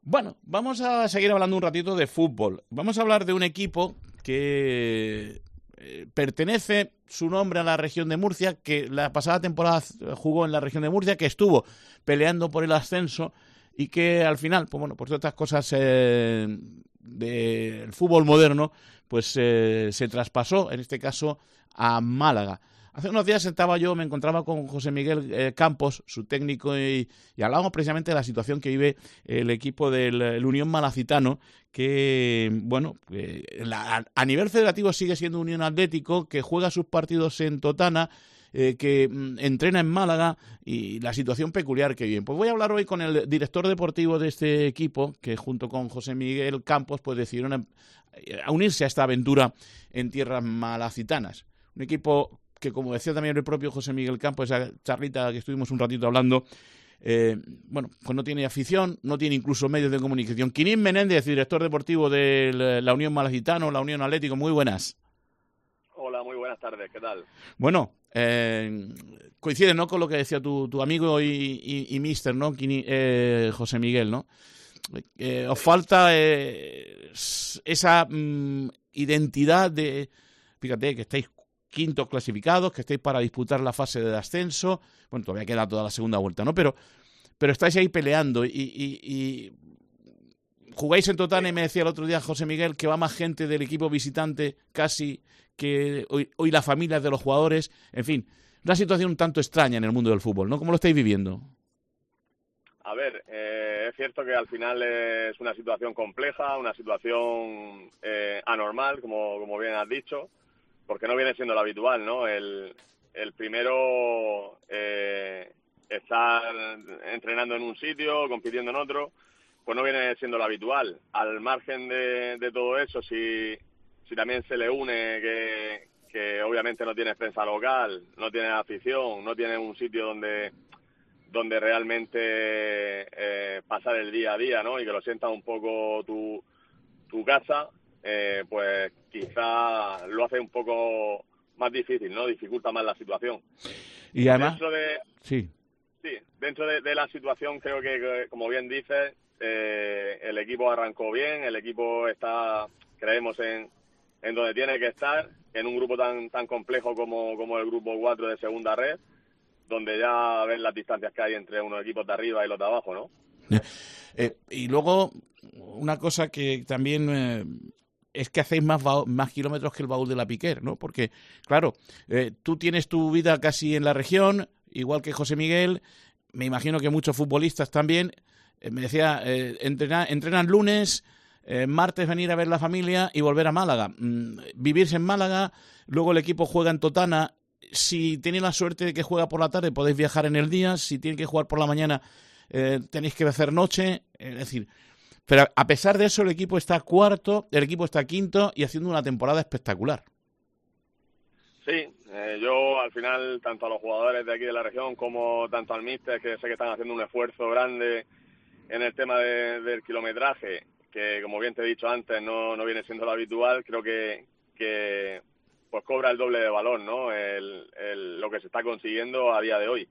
Bueno, vamos a seguir hablando un ratito de fútbol. Vamos a hablar de un equipo que pertenece su nombre a la región de Murcia, que la pasada temporada jugó en la región de Murcia, que estuvo peleando por el ascenso y que al final, pues bueno, por todas estas cosas del fútbol moderno, pues se traspasó, en este caso, a Málaga. Hace unos días me encontraba con José Miguel Campos, su técnico, y hablábamos precisamente de la situación que vive el equipo del Unión Malacitano, que, bueno, a nivel federativo sigue siendo Unión Atlético, que juega sus partidos en Totana, que entrena en Málaga, y la situación peculiar que viven. Pues voy a hablar hoy con el director deportivo de este equipo, que junto con José Miguel Campos pues decidieron a unirse a esta aventura en tierras malacitanas. Un equipo que, como decía también el propio José Miguel Campos, esa charlita que estuvimos un ratito hablando, bueno, pues no tiene afición, no tiene incluso medios de comunicación. Quinín Menéndez, director deportivo de la Unión Malacitano, la Unión Atlético, muy buenas. Hola, muy buenas tardes, ¿qué tal? Bueno, coincide, ¿no?, con lo que decía tu amigo y míster, ¿no?, José Miguel, ¿no? Os falta esa identidad de, fíjate, que estáis quintos clasificados, que estáis para disputar la fase de ascenso. Bueno, todavía queda toda la segunda vuelta, ¿no? Pero estáis ahí peleando y jugáis en Totana, y me decía el otro día José Miguel que va más gente del equipo visitante casi que hoy la familia de los jugadores. En fin, una situación un tanto extraña en el mundo del fútbol, ¿no? ¿Cómo lo estáis viviendo? A ver, es cierto que al final es una situación compleja, una situación anormal, como bien has dicho, porque no viene siendo lo habitual, ¿no? El primero estar entrenando en un sitio, compitiendo en otro, pues no viene siendo lo habitual. Al margen de todo eso, si también se le une que obviamente no tienes prensa local, no tienes afición, no tienes un sitio donde realmente pasar el día a día, ¿no? Y que lo sientas un poco tu casa, pues quizá lo hace un poco más difícil, ¿no? Dificulta más la situación. Y además, Dentro de, sí. sí, dentro de la situación creo que, como bien dices, el equipo arrancó bien, el equipo está, creemos, en donde tiene que estar, en un grupo tan complejo como el grupo 4 de segunda red, donde ya ven las distancias que hay entre unos equipos de arriba y los de abajo, ¿no? Y luego, una cosa que también es que hacéis más kilómetros que el baúl de la Piquer, ¿no? Porque, claro, tú tienes tu vida casi en la región, igual que José Miguel, me imagino que muchos futbolistas también. Me decía, entrenan lunes, martes venir a ver la familia y volver a Málaga. Vivirse en Málaga, luego el equipo juega en Totana. Si tenéis la suerte de que juega por la tarde, podéis viajar en el día. Si tiene que jugar por la mañana, tenéis que hacer noche. Es decir, pero a pesar de eso, el equipo está cuarto, el equipo está quinto y haciendo una temporada espectacular. Sí, yo al final, tanto a los jugadores de aquí de la región como tanto al míster, que sé que están haciendo un esfuerzo grande en el tema del kilometraje, que como bien te he dicho antes, no viene siendo lo habitual, creo que pues cobra el doble de valor, ¿no? Lo que se está consiguiendo a día de hoy.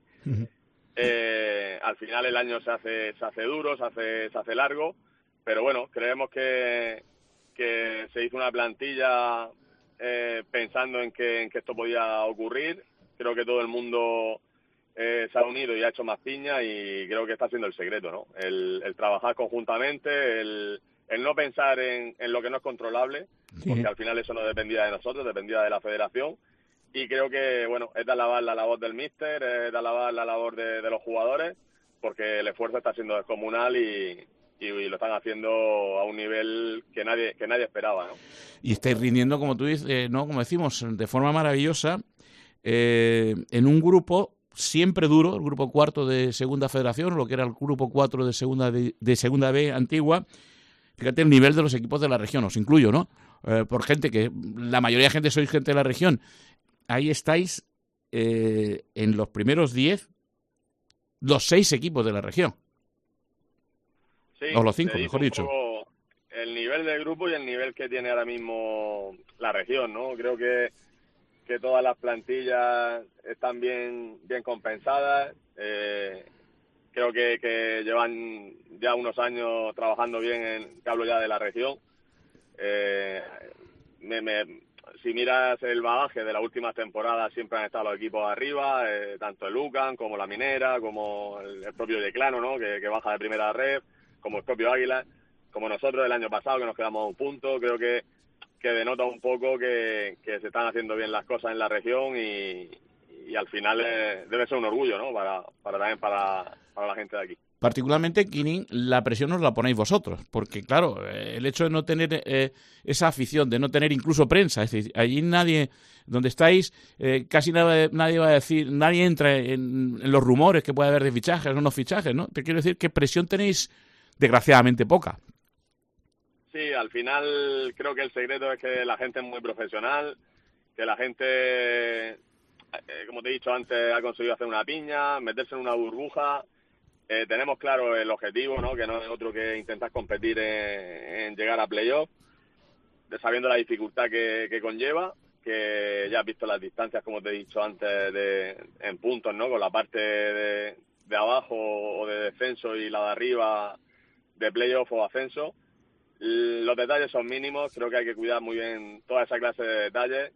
Al final el año se hace duro, se hace largo, pero bueno, creemos que se hizo una plantilla pensando en que esto podía ocurrir. Creo que todo el mundo se ha unido y ha hecho más piña, y creo que está siendo el secreto, ¿no? El trabajar conjuntamente, el no pensar en lo que no es controlable, porque al final eso no dependía de nosotros, dependía de la federación. Y creo que, bueno, es de alabar la labor del míster, es de alabar la labor de los jugadores, porque el esfuerzo está siendo descomunal y lo están haciendo a un nivel que nadie esperaba, ¿no? Y estáis rindiendo, como tú dices, ¿no? Como decimos, de forma maravillosa, en un grupo siempre duro, el grupo cuarto de Segunda Federación, lo que era el grupo 4 de Segunda B antigua. Fíjate el nivel de los equipos de la región, os incluyo, ¿no? Por gente que, la mayoría de gente sois gente de la región. Ahí estáis en los primeros 10, los 6 equipos de la región. Sí, O los 5, te dice mejor un dicho. poco el nivel del grupo y el nivel que tiene ahora mismo la región, ¿no? Creo que todas las plantillas están bien compensadas. creo que llevan ya unos años trabajando bien, te hablo ya de la región. Si miras el bagaje de las últimas temporadas, siempre han estado los equipos arriba, tanto el Lucan como la Minera, como el propio Yeclano, ¿no? que baja de primera red, como el propio Águila, como nosotros el año pasado, que nos quedamos a un punto. Creo que denota un poco que se están haciendo bien las cosas en la región y al final debe ser un orgullo, ¿no? También para la gente de aquí. Particularmente, Kinin, la presión os la ponéis vosotros, porque claro, el hecho de no tener esa afición, de no tener incluso prensa, es decir, allí nadie, donde estáis, casi nadie va a decir, nadie entra en los rumores que puede haber de fichajes o no fichajes, ¿no? Te quiero decir que presión tenéis desgraciadamente poca. Sí, al final creo que el secreto es que la gente es muy profesional, que la gente, como te he dicho antes, ha conseguido hacer una piña, meterse en una burbuja. Tenemos claro el objetivo, ¿no? Que no es otro que intentar competir en llegar a playoff, sabiendo la dificultad que conlleva, que ya has visto las distancias, como te he dicho antes, en puntos, ¿no? Con la parte de abajo o de descenso y la de arriba de playoff o ascenso. Los detalles son mínimos, creo que hay que cuidar muy bien toda esa clase de detalles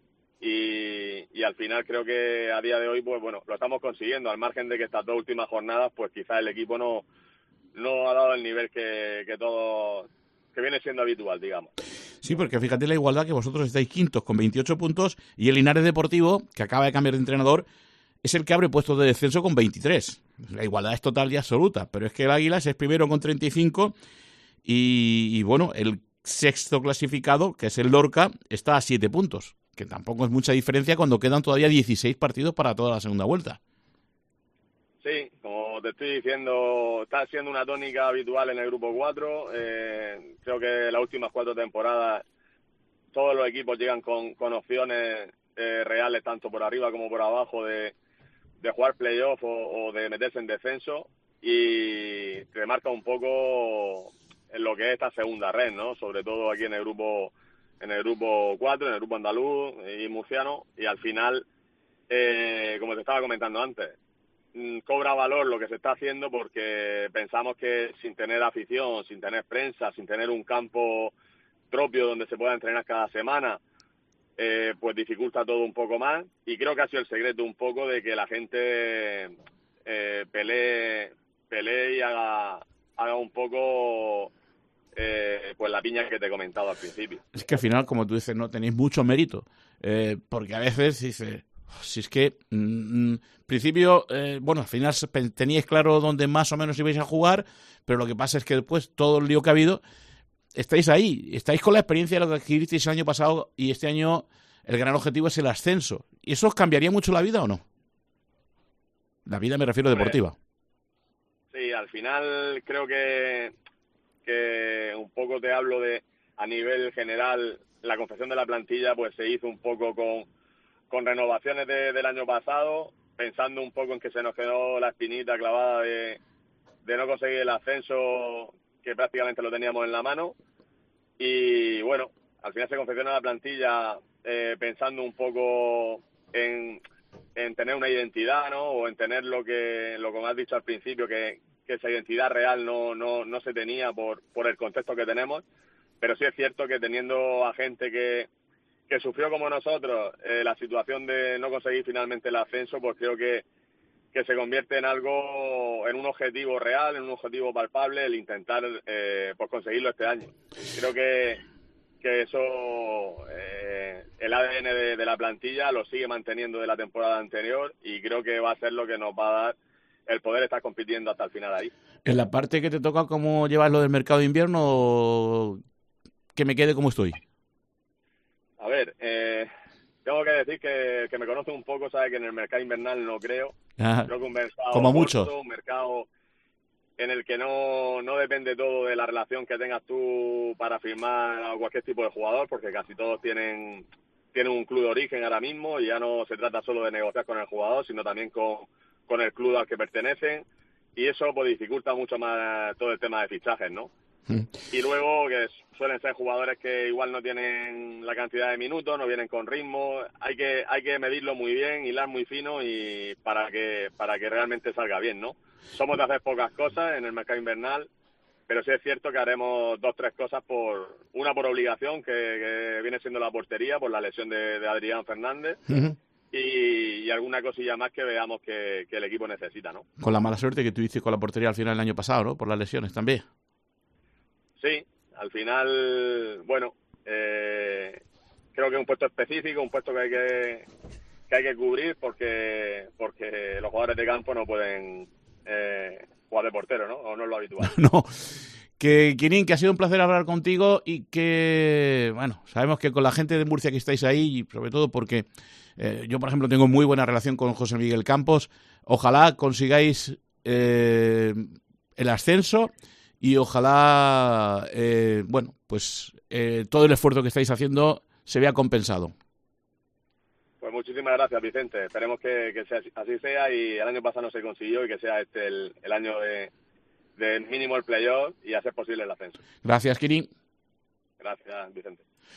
y al final creo que a día de hoy, pues bueno, lo estamos consiguiendo, al margen de que estas 2 últimas jornadas, pues quizás el equipo no ha dado el nivel que viene siendo habitual, digamos. Sí, porque fíjate la igualdad, que vosotros estáis quintos con 28 puntos y el Linares Deportivo, que acaba de cambiar de entrenador, es el que abre puestos de descenso con 23. La igualdad es total y absoluta, pero es que el Águilas es primero con 35 y bueno, el sexto clasificado, que es el Lorca, está a 7 puntos, que tampoco es mucha diferencia cuando quedan todavía 16 partidos para toda la segunda vuelta. Sí, como te estoy diciendo, está siendo una tónica habitual en el Grupo 4. Creo que las últimas 4 temporadas todos los equipos llegan con opciones reales, tanto por arriba como por abajo, de jugar playoff o de meterse en descenso, y remarca un poco en lo que es esta segunda red, ¿no? Sobre todo aquí en el grupo 4, en el grupo andaluz y murciano, y al final, como te estaba comentando antes, cobra valor lo que se está haciendo, porque pensamos que sin tener afición, sin tener prensa, sin tener un campo propio donde se pueda entrenar cada semana, pues dificulta todo un poco más, y creo que ha sido el secreto un poco de que la gente pelee y haga un poco pues la piña que te he comentado al principio. Es que al final, como tú dices, no tenéis mucho mérito, porque a veces dices, si es que principio, bueno, al final teníais claro dónde más o menos ibais a jugar, pero lo que pasa es que después todo el lío que ha habido, estáis ahí, estáis con la experiencia de lo que adquiristeis el año pasado, y este año el gran objetivo es el ascenso. ¿Y eso os cambiaría mucho la vida o no? La vida me refiero deportiva. Sí, al final creo que un poco te hablo de, a nivel general, la confección de la plantilla pues se hizo un poco con renovaciones del año pasado, pensando un poco en que se nos quedó la espinita clavada de no conseguir el ascenso, que prácticamente lo teníamos en la mano. Y bueno, al final se confecciona la plantilla pensando un poco en tener una identidad, ¿no? O en tener lo que me has dicho al principio, que esa identidad real no se tenía por el contexto que tenemos. Pero sí es cierto que teniendo a gente que sufrió como nosotros la situación de no conseguir finalmente el ascenso, pues creo que se convierte en algo, en un objetivo real, en un objetivo palpable, el intentar pues conseguirlo este año. Creo que eso, el ADN de la plantilla lo sigue manteniendo de la temporada anterior, y creo que va a ser lo que nos va a dar el poder estar compitiendo hasta el final ahí. En la parte que te toca, ¿cómo llevas lo del mercado de invierno? Que me quede como estoy. A ver, tengo que decir que me conoce un poco, sabe que en el mercado invernal no creo. Creo que un mercado como corto, muchos. un mercado en el que no depende todo de la relación que tengas tú para firmar a cualquier tipo de jugador, porque casi todos tienen un club de origen ahora mismo, y ya no se trata solo de negociar con el jugador, sino también con el club al que pertenecen, y eso pues dificulta mucho más todo el tema de fichajes, ¿no? Y luego que suelen ser jugadores que igual no tienen la cantidad de minutos, no vienen con ritmo. Hay que medirlo muy bien, hilar muy fino y para que realmente salga bien, ¿no? Somos de hacer pocas cosas en el mercado invernal, pero sí es cierto que haremos 2 o 3 cosas una por obligación, que viene siendo la portería, por la lesión de Adrián Fernández, y alguna cosilla más que veamos que el equipo necesita, ¿no? Con la mala suerte que tuviste con la portería al final del año pasado, ¿no? Por las lesiones también. Sí, al final, bueno, creo que es un puesto específico, un puesto que hay que cubrir porque los jugadores de campo no pueden jugar de portero, ¿no? O no es lo habitual. No. Quirín, que ha sido un placer hablar contigo y que, bueno, sabemos que con la gente de Murcia que estáis ahí, y sobre todo porque yo, por ejemplo, tengo muy buena relación con José Miguel Campos, ojalá consigáis el ascenso y ojalá, bueno, pues todo el esfuerzo que estáis haciendo se vea compensado. Pues muchísimas gracias, Vicente. Esperemos que así sea, y el año pasado no se consiguió y que sea este el año de mínimo el playoff y hacer posible el ascenso. Gracias, Quirín. Gracias, Vicente.